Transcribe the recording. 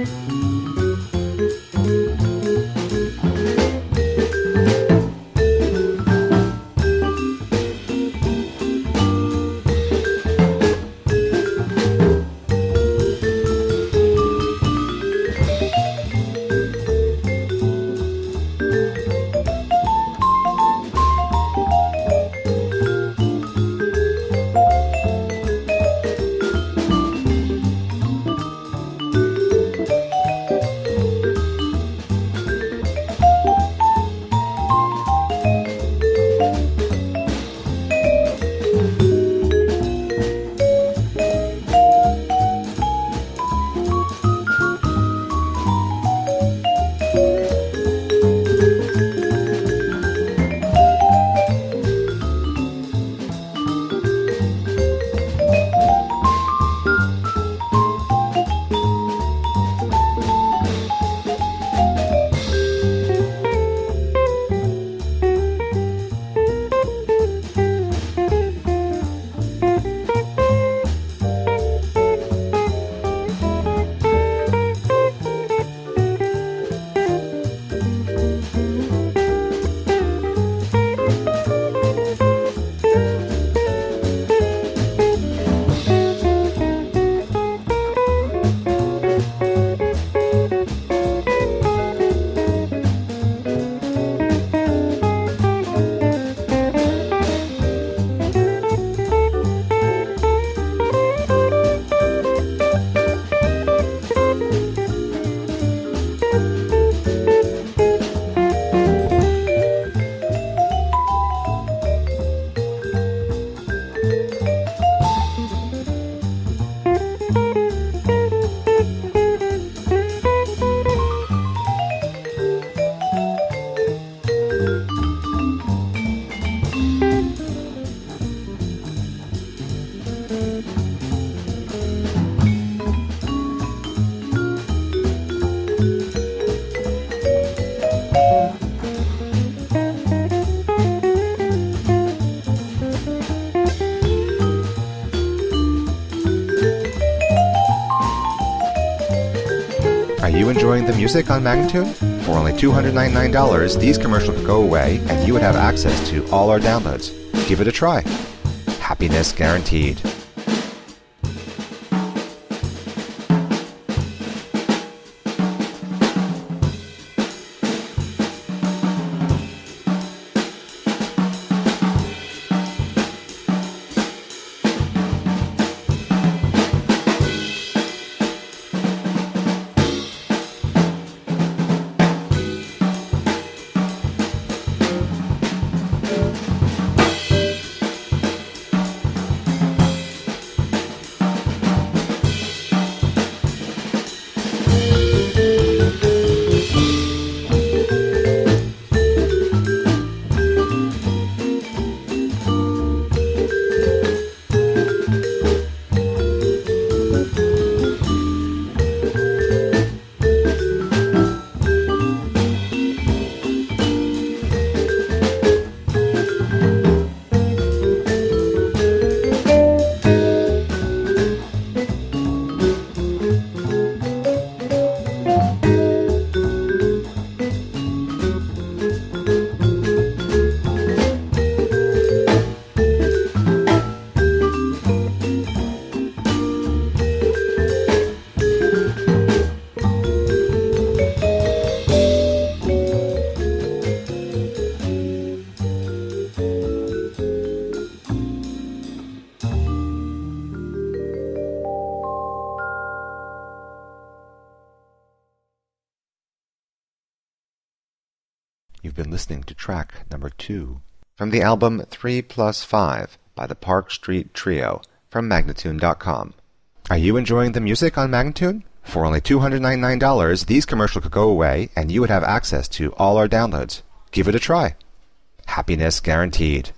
Are you enjoying the music on Magnatune? For only $299, these commercials could go away and you would have access to all our downloads. Give it a try. Happiness guaranteed. You've been listening to track number 2 from the album 3+5 by the Park Street Trio from Magnatune.com. Are you enjoying the music on Magnatune? For only $299, these commercials could go away and you would have access to all our downloads. Give it a try. Happiness guaranteed.